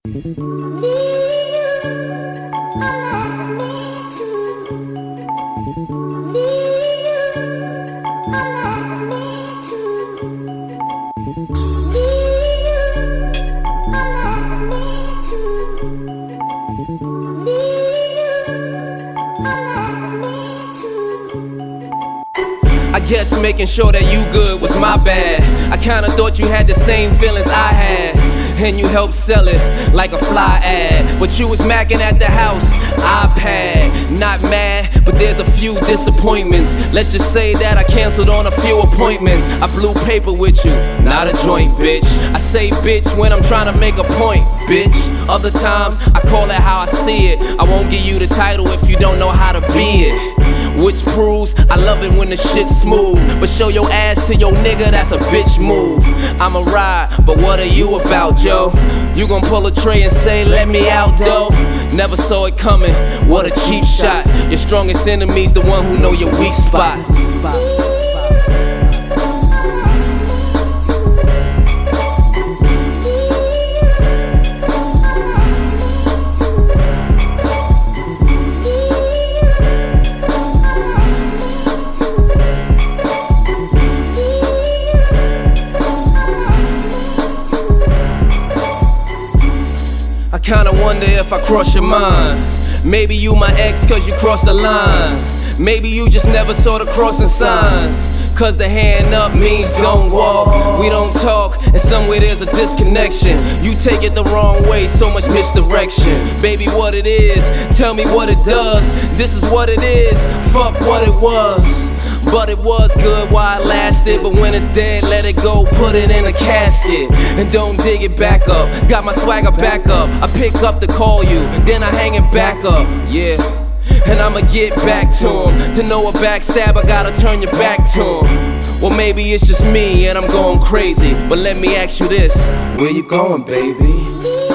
I guess making sure that you good was my bad. I kinda thought you had the same feelings I had, and you helped sell it like a fly ad. But you was macking at the house, iPad. Not mad, but there's a few disappointments. Let's just say that I canceled on a few appointments. I blew paper with you, not a joint, bitch. I say bitch when I'm trying to make a point, bitch. Other times, I call it how I see it. I won't give you the title if you don't know how to be it. Which proves I love it when the shit's smooth, but show your ass to your nigga, that's a bitch move. I'ma ride, but what are you about, Joe? You gon' pull a tray and say, let me out, though? Never saw it coming, what a cheap shot. Your strongest enemy's the one who know your weak spot. I kinda wonder if I cross your mind. Maybe you my ex cause you crossed the line. Maybe you just never saw the crossing signs. Cause the hand up means don't walk. We don't talk, and somewhere there's a disconnection. You take it the wrong way, so much misdirection. Baby, what it is, tell me what it does. This is what it is, fuck what it was. But it was good while it lasted. But when it's dead, let it go, put it in a casket. And don't dig it back up, got my swagger back up. I pick up to call you, then I hang it back up, yeah. And I'ma get back to him. To know a backstab, I gotta turn your back to him. Well, maybe it's just me and I'm going crazy, but let me ask you this, where you going, baby?